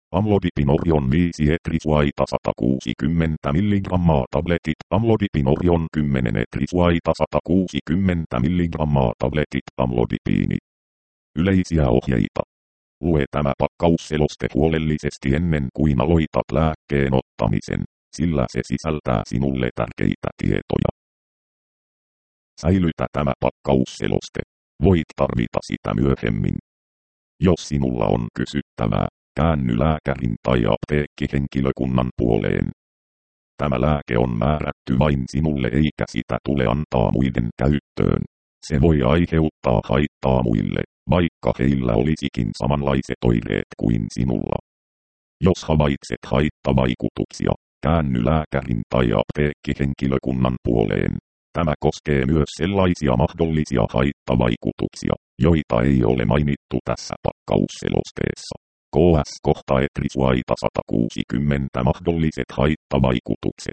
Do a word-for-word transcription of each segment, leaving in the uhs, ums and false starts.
Amlodipinorion viisi etrisuaita sata kuusikymmentä milligrammaa tabletit. Amlodipinorion kymmenen etrisuaita sata kuusikymmentä milligrammaa tabletit. Amlodipiini. Yleisiä ohjeita. Lue tämä pakkausseloste huolellisesti ennen kuin aloitat lääkkeen ottamisen, sillä se sisältää sinulle tärkeitä tietoja. Säilytä tämä pakkausseloste. Voit tarvita sitä myöhemmin. Jos sinulla on kysyttävää, käänny lääkärin tai apteekkihenkilökunnan puoleen. Tämä lääke on määrätty vain sinulle eikä sitä tule antaa muiden käyttöön. Se voi aiheuttaa haittaa muille, vaikka heillä olisikin samanlaiset oireet kuin sinulla. Jos havaitset haittavaikutuksia, käänny lääkärin tai apteekkihenkilökunnan puoleen. Tämä koskee myös sellaisia mahdollisia haittavaikutuksia, joita ei ole mainittu tässä pakkausselosteessa. K S kohta etrisuaita sata kuusikymmentä mahdolliset haittavaikutukset.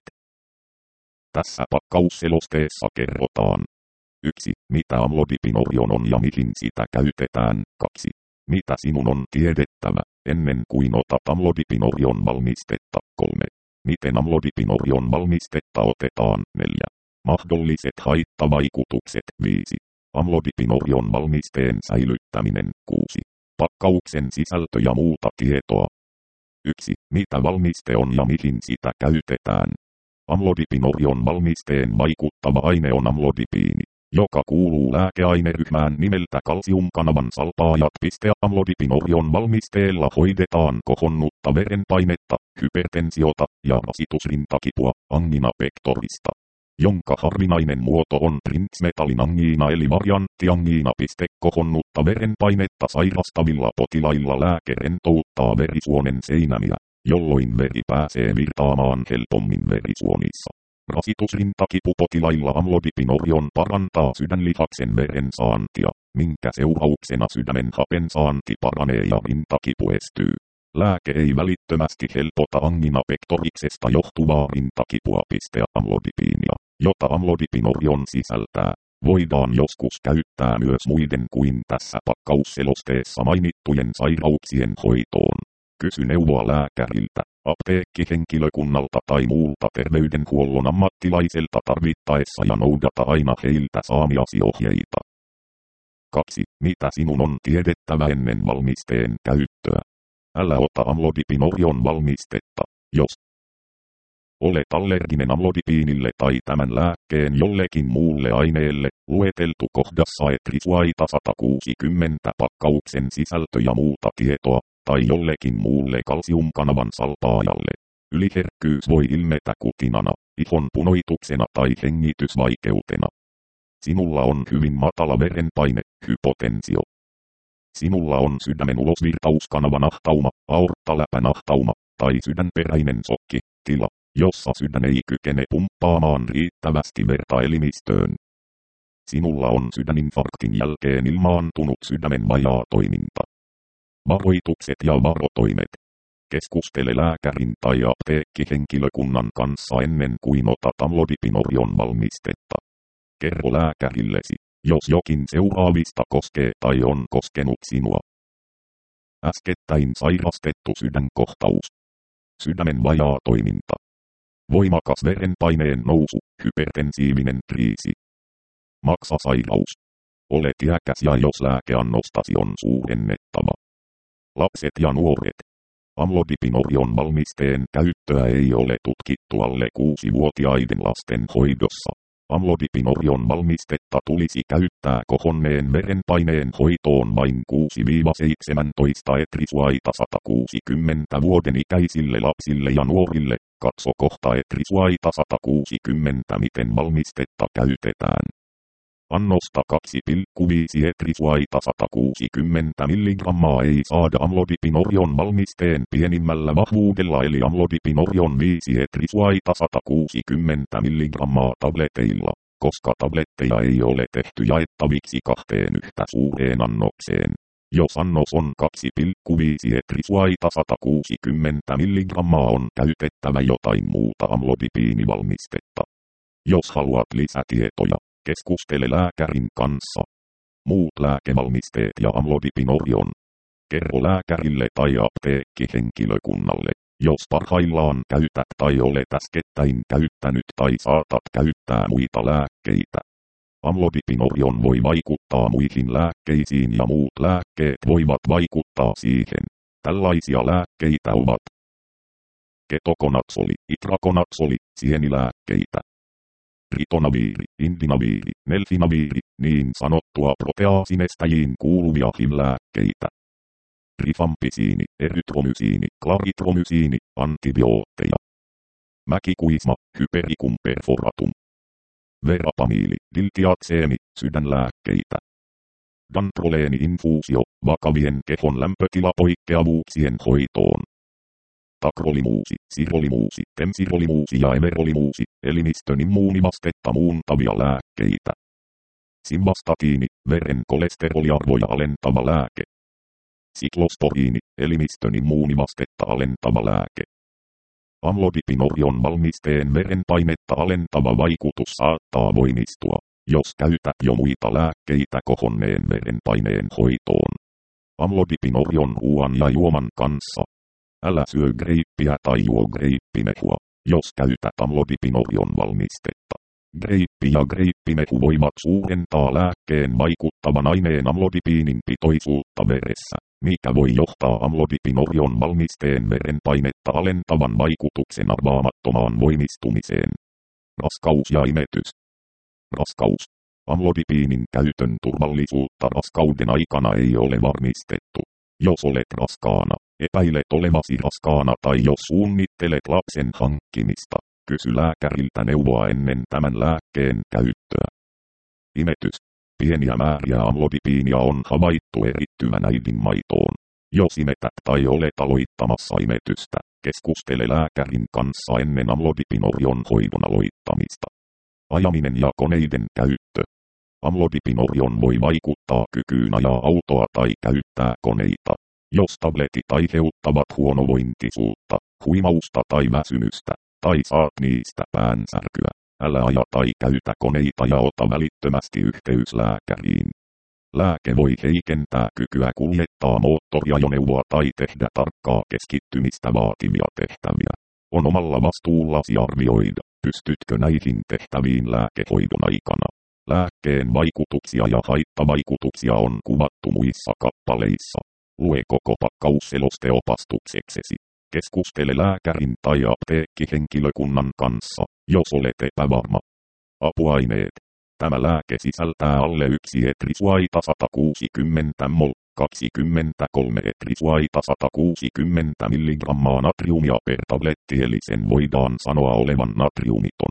Tässä pakkausselosteessa kerrotaan. yksi. Mitä amlodipinorion on ja mihin sitä käytetään. kaksi. Mitä sinun on tiedettävä, ennen kuin otat amlodipinorion valmistetta. kolme. Miten amlodipinorion valmistetta otetaan. neljä. Mahdolliset haittavaikutukset. viisi. Amlodipinorion valmisteen säilyttäminen. kuusi. Pakkauksen sisältö ja muuta tietoa. yksi. Mitä valmiste on ja mihin sitä käytetään. Amlodipinorion valmisteen vaikuttava aine on amlodipiini, joka kuuluu lääkeaineryhmään nimeltä kalsiumkanavan salpaajat. Amlodipinorion valmisteella hoidetaan kohonnutta verenpainetta, hypertensiota ja rasitusrintakipua, angina pectorista, jonka harvinainen muoto on printsmetallin angiina eli varianttiangiina. Kohonnutta verenpainetta sairastavilla potilailla lääke rentouttaa verisuonen seinämiä, jolloin veri pääsee virtaamaan helpommin verisuonissa. Rasitusrintakipupotilailla amlodipinorion parantaa sydänlihaksen verensaantia, minkä seurauksena sydämen hapensaanti paranee ja rintakipu estyy. Lääke ei välittömästi helpota angina pectoriksesta johtuvaa rintakipua. Amlodipiinia, jota amlodipinorion sisältää, voidaan joskus käyttää myös muiden kuin tässä pakkausselosteessa mainittujen sairauksien hoitoon. Kysy neuvoa lääkäriltä, apteekkihenkilökunnalta tai muulta terveydenhuollon ammattilaiselta tarvittaessa ja noudata aina heiltä saamiasi ohjeita. kaksi. Mitä sinun on tiedettävä ennen valmisteen käyttöä? Älä ota amlodipinorion valmistetta, jos olet allerginen amlodipiinille tai tämän lääkkeen jollekin muulle aineelle. Lueteltu kohdassa etrisuaita sata kuusikymmentä pakkauksen sisältö ja muuta tietoa, tai jollekin muulle kalsiumkanavan salpaajalle. Yliherkkyys voi ilmetä kutinana, ihon punoituksena tai hengitysvaikeutena. Sinulla on hyvin matala verenpaine, hypotensio. Sinulla on sydämen ulosvirtauskanavan ahtauma, aorttaläpänahtauma tai sydänperäinen sokki, tila, jossa sydän ei kykene pumppaamaan riittävästi verta elimistöön. Sinulla on sydäninfarktin jälkeen ilmaantunut sydämen vajaa toiminta. Varoitukset ja varotoimet. Keskustele lääkärin tai apteekkihenkilökunnan kanssa ennen kuin otat amlodipinorion valmistetta. Kerro lääkärillesi, jos jokin seuraavista koskee tai on koskenut sinua. Äskettäin sairastettu sydänkohtaus. Sydämen vajaa toiminta. Voimakas verenpaineen nousu, hypertensiivinen kriisi. Maksasairaus. Olet iäkäs ja jos lääkeannostasi on suurennettava. Lapset ja nuoret. Amlodipinorion valmisteen käyttöä ei ole tutkittu alle kuusivuotiaiden lasten hoidossa. Amlodipinorion valmistetta tulisi käyttää kohonneen verenpaineen hoitoon vain kuusi seitsemäntoista etrisuaita sata kuusikymmentä vuoden ikäisille lapsille ja nuorille. Katso kohta etrisuaita sata kuusikymmentä miten valmistetta käytetään. Annosta kaksi pilkku viisi etrisuaita sata kuusikymmentä milligrammaa ei saada amlodipinorion valmisteen pienimmällä vahvuudella eli amlodipinorion viisi etrisuaita sata kuusikymmentä milligrammaa tableteilla, koska tabletteja ei ole tehty jaettaviksi kahteen yhtä suureen annokseen. Jos annos on kaksi pilkku viisi etrisuaita sata kuusikymmentä milligrammaa on käytettävä jotain muuta amlodipiinivalmistetta. Jos haluat lisätietoja, keskustele lääkärin kanssa. Muut lääkevalmisteet ja amlodipinorion Kerro lääkärille tai apteekkihenkilökunnalle, jos parhaillaan käytät tai olet äskettäin käyttänyt tai saatat käyttää muita lääkkeitä. Amlodipinorion voi vaikuttaa muihin lääkkeisiin ja muut lääkkeet voivat vaikuttaa siihen. Tällaisia lääkkeitä ovat ketokonatsoli, itrakonatsoli, sienilääkkeitä, ritonaviiri, indinaviiri, nelfinaviiri, niin sanottua proteaasinestäjiin kuuluvia H I V-lääkkeitä, rifampisiini, erytromysiini, klaritromysiini, antibiootteja, mäkikuisma, hypericum perforatum, verapamiili, diltiatseemi, sydänlääkkeitä, dantroleeni-infuusio, vakavien kehon lämpötilapoikkeavuuksien hoitoon, takrolimuusi, sirolimuusi, temsirolimuusi ja emerolimuusi, elimistön immuunivastetta muuntavia lääkkeitä, simvastatiini, veren kolesteroliarvoja alentava lääke, siklosporiini, elimistön immuunivastetta alentava lääke. Amlodipinorion valmisteen verenpainetta alentava vaikutus saattaa voimistua, jos käytät jo muita lääkkeitä kohonneen verenpaineen hoitoon. Amlodipinorion ruoan ja juoman kanssa. Älä syö greippiä tai juo greippimehua, jos käytät amlodipinorion valmistetta. Greippi ja greippimehu voivat suurentaa lääkkeen vaikuttavan aineen amlodipiinin pitoisuutta veressä, mikä voi johtaa amlodipinorion valmisteen verenpainetta alentavan vaikutuksen arvaamattomaan voimistumiseen. Raskaus ja imetys. Raskaus. Amlodipiinin käytön turvallisuutta raskauden aikana ei ole varmistettu. Jos olet raskaana, epäilet olevasi raskaana tai jos suunnittelet lapsen hankkimista, kysy lääkäriltä neuvoa ennen tämän lääkkeen käyttöä. Imetys. Pieniä määriä amlodipiinia on havaittu erittyvän äidin maitoon. Jos imetät tai olet aloittamassa imetystä, keskustele lääkärin kanssa ennen amlodipinorion hoidon aloittamista. Ajaminen ja koneiden käyttö. Amlodipinorion voi vaikuttaa kykyyn ajaa autoa tai käyttää koneita. Jos tabletit aiheuttavat huonovointisuutta, huimausta tai väsymystä, tai saat niistä päänsärkyä, älä aja tai käytä koneita ja ota välittömästi yhteys lääkäriin. Lääke voi heikentää kykyä kuljettaa moottoriajoneuvoa tai tehdä tarkkaa keskittymistä vaativia tehtäviä. On omalla vastuullasi arvioida, pystytkö näihin tehtäviin lääkehoidon aikana. Lääkkeen vaikutuksia ja haittavaikutuksia on kuvattu muissa kappaleissa. Lue koko pakkaus selosteopastukseksesi. Keskustele lääkärin tai apteekkihenkilökunnan kanssa, jos olet epävarma. Apuaineet. Tämä lääke sisältää alle yksi etrisuaita sata kuusikymmentä mol, kaksikymmentäkolme etrisuaita sata kuusikymmentä milligrammaa natriumia per tabletti eli sen voidaan sanoa olevan natriumiton.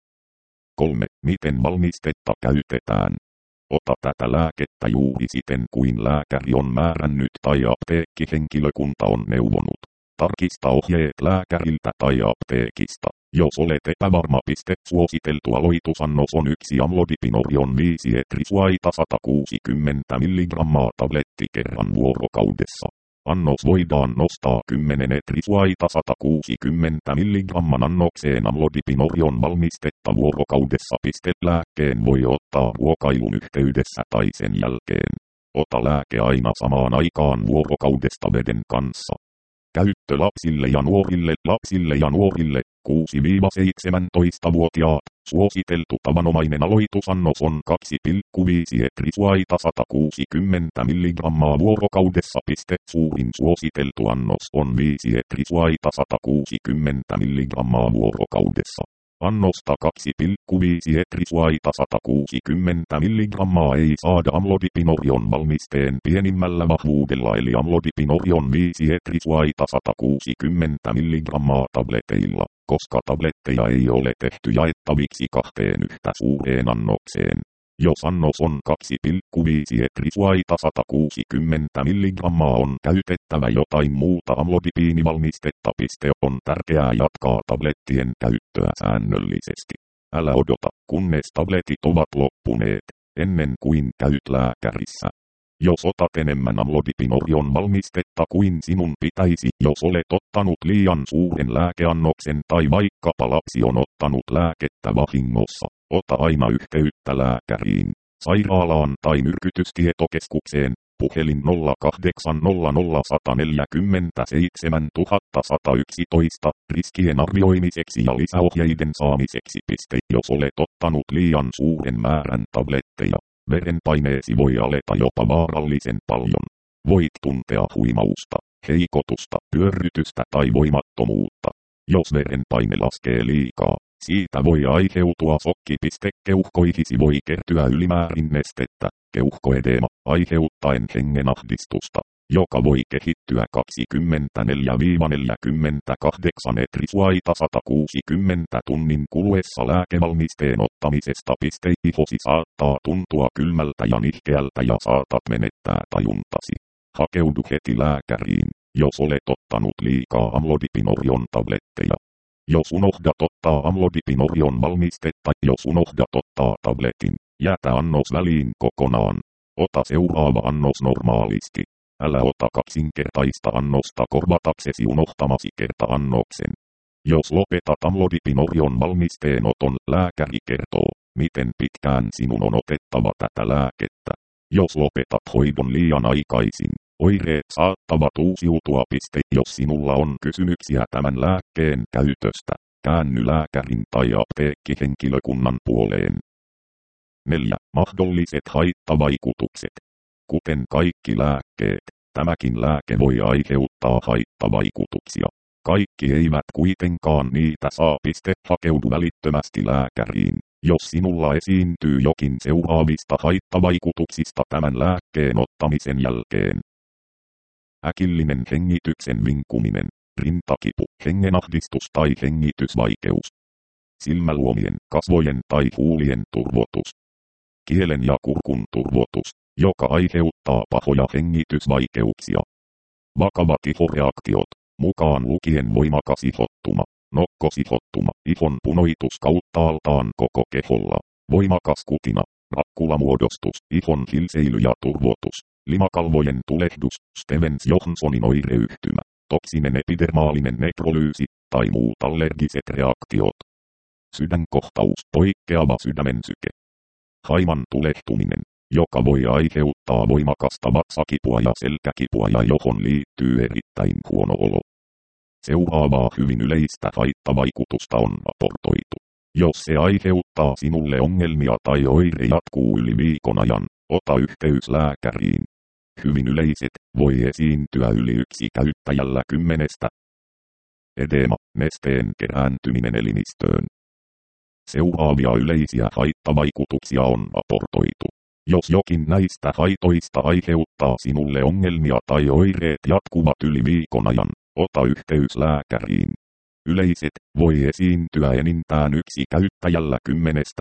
kolme. Miten valmistetta käytetään? Ota tätä lääkettä juuri siten kuin lääkäri on määrännyt tai apteekkihenkilökunta on neuvonut. Tarkista ohjeet lääkäriltä tai apteekista. Jos olet epävarma, piste suositeltu aloitusannos on yksi amlodipinorion viisi etrisuaita sata kuusikymmentä milligrammaa tabletti kerran vuorokaudessa. Annos voidaan nostaa kymmenen etrisuaita sata kuusikymmentä milligramman annokseen amlodipinorion valmistetta vuorokaudessa. Piste lääkkeen voi ottaa ruokailun yhteydessä tai sen jälkeen. Ota lääke aina samaan aikaan vuorokaudesta veden kanssa. Käyttö lapsille ja nuorille. Lapsille ja nuorille, kuusi–seitsemäntoista-vuotiaat, suositeltu tavanomainen aloitusannos on kaksi pilkku viisi etrisuaita sata kuusikymmentä milligrammaa vuorokaudessa. Suurin suositeltu annos on viisi etrisuaita sata kuusikymmentä milligrammaa vuorokaudessa. Annosta kaksi pilkku viisi etrisuaita sata kuusikymmentä milligrammaa ei saada amlodipinorion valmisteen pienimmällä vahvuudella eli amlodipinorion viisi etrisuaita sata kuusikymmentä milligrammaa tableteilla, koska tabletteja ei ole tehty jaettaviksi kahteen yhtä suureen annokseen. Jos annos on kaksi pilkku viisi etrisuaita sata kuusikymmentä milligrammaa on käytettävä jotain muuta amlodipiinivalmistetta. On tärkeää jatkaa tablettien käyttöä säännöllisesti. Älä odota, kunnes tabletit ovat loppuneet, ennen kuin käyt lääkärissä. Jos otat enemmän amlodipinorion valmistetta kuin sinun pitäisi, jos olet ottanut liian suuren lääkeannoksen tai vaikkapa lapsi on ottanut lääkettä vahingossa, ota aina yhteyttä lääkäriin, sairaalaan tai myrkytystietokeskukseen, Puhelin nolla kahdeksan nolla nolla yksi neljä seitsemän yksi yksi yksi riskien arvioimiseksi ja lisäohjeiden saamiseksi. Piste. Jos olet ottanut liian suuren määrän tabletteja, verenpaineesi voi aleta jopa vaarallisen paljon. Voit tuntea huimausta, heikotusta, pyörrytystä tai voimattomuutta. Jos verenpaine laskee liikaa, siitä voi aiheutua sokki. Keuhkoihisi voi kertyä ylimäärin nestettä, keuhkoedeema, aiheuttaen hengenahdistusta, joka voi kehittyä kaksikymmentäneljä neljäkymmentäkahdeksan etrisuaita sata kuusikymmentä tunnin kuluessa lääkevalmisteen ottamisesta. Ihosi saattaa tuntua kylmältä ja nihkeältä ja saatat menettää tajuntasi. Hakeudu heti lääkäriin, jos olet ottanut liikaa amlodipinorion tabletteja. Jos unohdat ottaa amlodipinorion valmistetta, jos unohdat ottaa tabletin, jätä annos väliin kokonaan. Ota seuraava annos normaalisti. Älä ota kaksinkertaista annosta korvataksesi unohtamasi kerta-annoksen. Jos lopetat amlodipinorion valmisteenoton, lääkäri kertoo, miten pitkään sinun on otettava tätä lääkettä. Jos lopetat hoidon liian aikaisin, oireet saattavat uusiutua. Jos sinulla on kysymyksiä tämän lääkkeen käytöstä, käänny lääkärin tai apteekkihenkilökunnan puoleen. neljä. Mahdolliset haittavaikutukset. Kuten kaikki lääkkeet, tämäkin lääke voi aiheuttaa haittavaikutuksia. Kaikki eivät kuitenkaan niitä saa. Hakeudu välittömästi lääkäriin, jos sinulla esiintyy jokin seuraavista haittavaikutuksista tämän lääkkeen ottamisen jälkeen. Äkillinen hengityksen vinkuminen, rintakipu, hengenahdistus tai hengitysvaikeus. Silmäluomien, kasvojen tai huulien turvotus. Kielen ja kurkun turvotus, joka aiheuttaa pahoja hengitysvaikeuksia. Vakavat ihoreaktiot, mukaan lukien voimakas ihottuma, nokkosihottuma, ihon punoitus kauttaaltaan koko keholla, voimakas kutina, rakkulamuodostus, ihon hilseily ja turvotus, limakalvojen tulehdus, Stevens-Johnsonin oireyhtymä, toksinen epidermaalinen nekrolyysi tai muut allergiset reaktiot. Sydänkohtaus, poikkeava sydämensyke. Haiman tulehtuminen, joka voi aiheuttaa voimakasta vatsakipua ja selkäkipua ja johon liittyy erittäin huono olo. Seuraavaa hyvin yleistä haittavaikutusta on raportoitu. Jos se aiheuttaa sinulle ongelmia tai oire jatkuu yli viikon ajan, ota yhteys lääkäriin. Hyvin yleiset voi esiintyä yli yksi käyttäjällä kymmenestä. Edeema, nesteen kerääntyminen elimistöön. Seuraavia yleisiä haittavaikutuksia on raportoitu. Jos jokin näistä haitoista aiheuttaa sinulle ongelmia tai oireet jatkuvat yli viikon ajan, ota yhteys lääkäriin. Yleiset voi esiintyä enintään yksi käyttäjällä kymmenestä.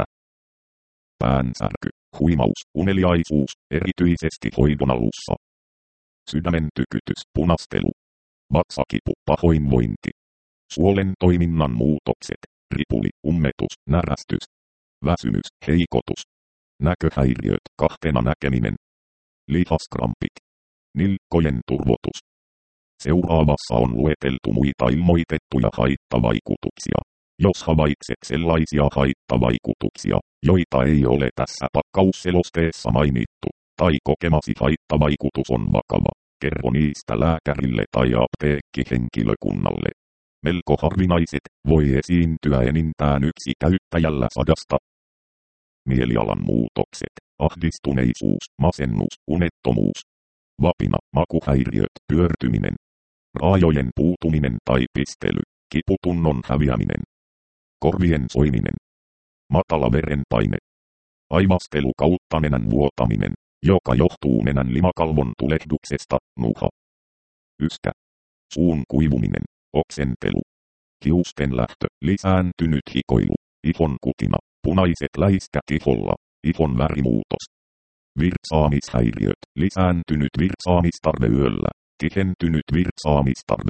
Päänsärky, huimaus, uneliaisuus, erityisesti hoidon alussa. Sydämen tykytys, punastelu. Vatsakipu, pahoinvointi. Suolen toiminnan muutokset, ripuli, ummetus, närästys. Väsymys, heikotus. Näköhäiriöt, kahtena näkeminen. Lihaskrampit. Nilkkojen turvotus. Seuraavassa on lueteltu muita ilmoitettuja haittavaikutuksia. Jos havaitset sellaisia haittavaikutuksia, joita ei ole tässä pakkausselosteessa mainittu, tai kokemasi haittavaikutus on vakava, kerro niistä lääkärille tai apteekkihenkilökunnalle. Melko harvinaiset voi esiintyä enintään yksi käyttäjällä sadasta. Mielialan muutokset, ahdistuneisuus, masennus, unettomuus. Vapina, makuhäiriöt, pyörtyminen. Raajojen puutuminen tai pistely, kiputunnon häviäminen. Korvien soiminen. Matala verenpaine. Aivastelu kautta nenän vuotaminen, joka johtuu nenän limakalvon tulehduksesta, nuha. Yskä. Suun kuivuminen, oksentelu. Hiusten lähtö, lisääntynyt hikoilu, ihon kutina, punaiset läiskät iholla, ihon värimuutos. Virtsaamishäiriöt, lisääntynyt virtsaamistarve yöllä, tihentynyt virtsaamistarve.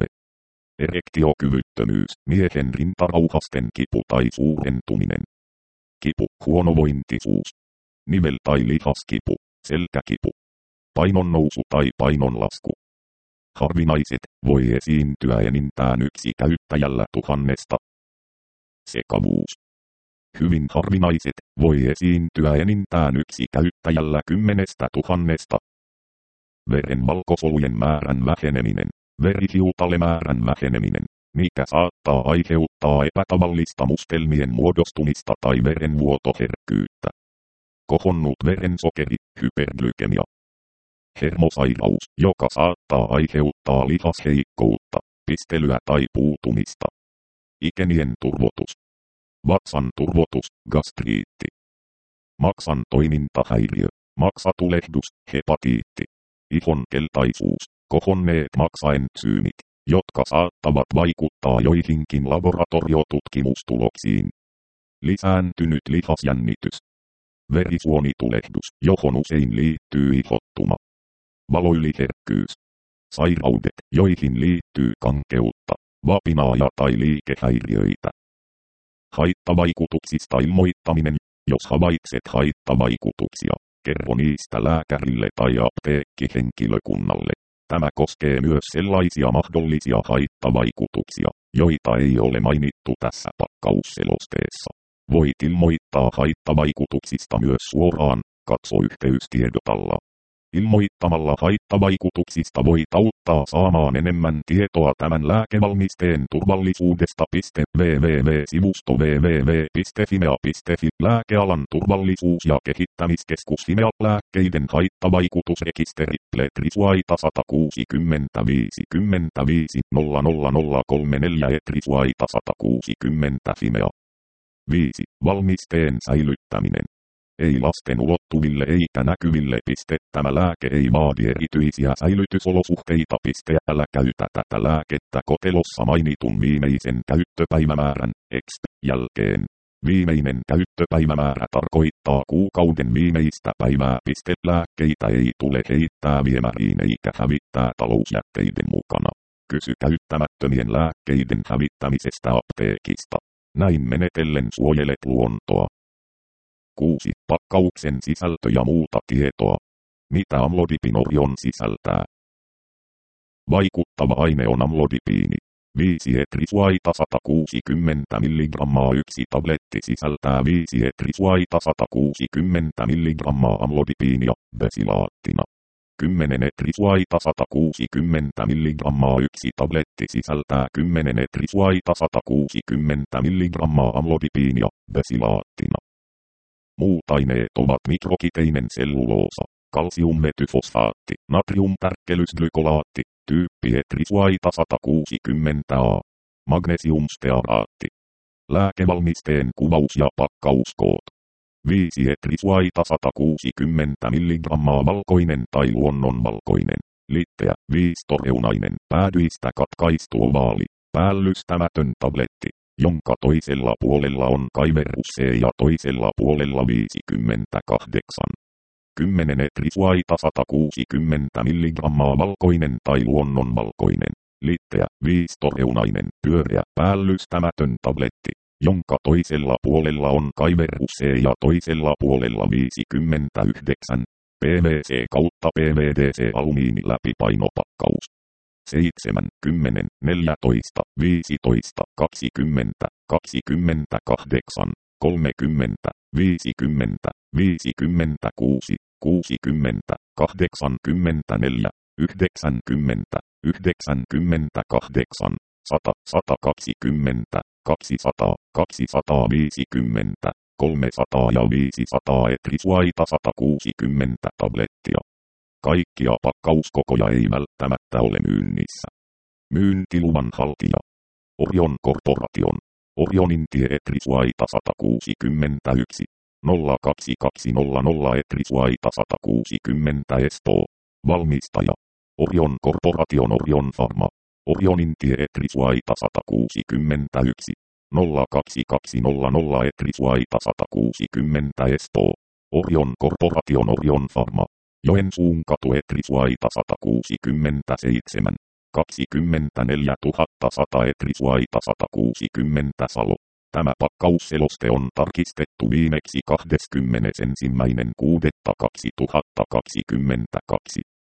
Erektiokyvyttömyys, miehen rintarauhasten kipu tai suurentuminen. Kipu, huonovointisuus. Nivel- tai lihaskipu, selkäkipu. Painonnousu tai painonlasku. Harvinaiset voi esiintyä enintään yksi käyttäjällä tuhannesta. Sekavuus. Hyvin harvinaiset voi esiintyä enintään yksi käyttäjällä kymmenestä tuhannesta. veren valkosolujen määrän väheneminen, verihiutalemäärän väheneminen, mikä saattaa aiheuttaa epätavallista mustelmien muodostumista tai verenvuotoherkkyyttä. Kohonnut verensokeri, hyperglykemia. Hermosairaus, joka saattaa aiheuttaa lihasheikkoutta, pistelyä tai puutumista. Ikenien turvotus. Vatsan turvotus, gastriitti. Maksan toimintahäiriö, maksatulehdus, hepatiitti. Ihon keltaisuus, kohonneet maksaentsyymit, jotka saattavat vaikuttaa joihinkin laboratoriotutkimustuloksiin. Lisääntynyt lihasjännitys. Verisuonitulehdus, johon usein liittyy ihottuma. Valoyliherkkyys. Sairaudet, joihin liittyy kankeutta, vapinaa ja tai liikehäiriöitä. Haittavaikutuksista ilmoittaminen. Jos havaitset haittavaikutuksia, kerro niistä lääkärille tai apteekkihenkilökunnalle. Tämä koskee myös sellaisia mahdollisia haittavaikutuksia, joita ei ole mainittu tässä pakkausselosteessa. Voit ilmoittaa haittavaikutuksista myös suoraan, katso yhteystiedot alla. Ilmoittamalla haittavaikutuksista voit auttaa saamaan enemmän tietoa tämän lääkevalmisteen turvallisuudesta. www-sivusto www piste fimea piste fi Lääkealan turvallisuus- ja kehittämiskeskus Fimea lääkkeiden haittavaikutusrekisteri Letrisuaita sata kuusikymmentä viisikymmentäviisi nolla nolla nolla kolme neljä Letrisuaita sata kuusikymmentä Fimea. viisi. Valmisteen säilyttäminen. Ei lasten ulottuville eikä näkyville. Piste. Tämä lääke ei vaadi erityisiä säilytysolosuhteita. Piste. Älä käytä tätä lääkettä kotelossa mainitun viimeisen käyttöpäivämäärän exp. jälkeen. Viimeinen käyttöpäivämäärä tarkoittaa kuukauden viimeistä päivää. Piste. Lääkkeitä ei tule heittää viemäriin eikä hävittää talousjätteiden mukana. Kysy käyttämättömien lääkkeiden hävittämisestä apteekista. Näin menetellen suojelet luontoa. kuusi. Pakkauksen sisältö ja muuta tietoa. Mitä amlodipinorion sisältää? Vaikuttava aine on amlodipiini. viisi etrisuaita sata kuusikymmentä milligrammaa. Yksi tabletti sisältää viisi etrisuaita sata kuusikymmentä milligrammaa amlodipiinia, besilaattina. kymmenen etrisuaita sata kuusikymmentä milligrammaa. Yksi tabletti sisältää kymmenen etrisuaita sata kuusikymmentä milligrammaa amlodipiinia, besilaattina. Muut aineet ovat mikrokiteinen selluloosa, kalsiummetyfosfaatti, natriumtärkkelysglykolaatti, tyyppi etrisuaita sata kuusikymmentä A, magnesiumstearaatti. Lääkevalmisteen kuvaus ja pakkauskoot. viisi etrisuaita sata kuusikymmentä milligrammaa valkoinen tai luonnonvalkoinen, litteä, viistoreunainen, päädyistä katkaistu ovaali, päällystämätön tabletti, jonka toisella puolella on kaiverus C ja toisella puolella viisikymmentäkahdeksan. kymmenen etrisuaita sata kuusikymmentä milligrammaa valkoinen tai luonnonvalkoinen, litteä, viistoreunainen, pyöreä, päällystämätön tabletti, jonka toisella puolella on kaiverus C ja toisella puolella viisikymmentäyhdeksän, P V C kautta P V D C alumiiniläpipainopakkaus. seitsemän, kymmenen, neljätoista, viisitoista, kaksikymmentä, kaksikymmentäkahdeksan, kolmekymmentä, viisikymmentä, viisikymmentäkuusi, kuusikymmentä, kahdeksankymmentäneljä, yhdeksänkymmentä, yhdeksänkymmentäkahdeksan, sata, sata kaksikymmentä, kaksisataa, kaksisataaviisikymmentä, kolmesataa ja viisisataa etrisuaita sata kuusikymmentä tablettia. Kaikkia pakkauskokoja ei välttämättä ole myynnissä. Myyntiluvan haltija. Orion Corporation. Orionin tie etrisuaita sata kuusikymmentäyksi, nolla kaksi kaksi nolla nolla etrisuaita sata kuusikymmentä Espoo. Valmistaja. Orion Corporation Orion Pharma. Orionin tie etrisuaita sata kuusikymmentäyksi, nolla kaksi kaksi nolla nolla etrisuaita sata kuusikymmentä Espoo. Orion Corporation Orion Pharma. Joensuun katu etrisuaita sata kuusikymmentäseitsemän, kaksikymmentäneljä tuhatta sata etrisuaita sata kuusikymmentä Salo. Tämä pakkausseloste on tarkistettu viimeksi kahdeskymmenesensimmäinen kuudetta kaksituhattakaksikymmentäkaksi.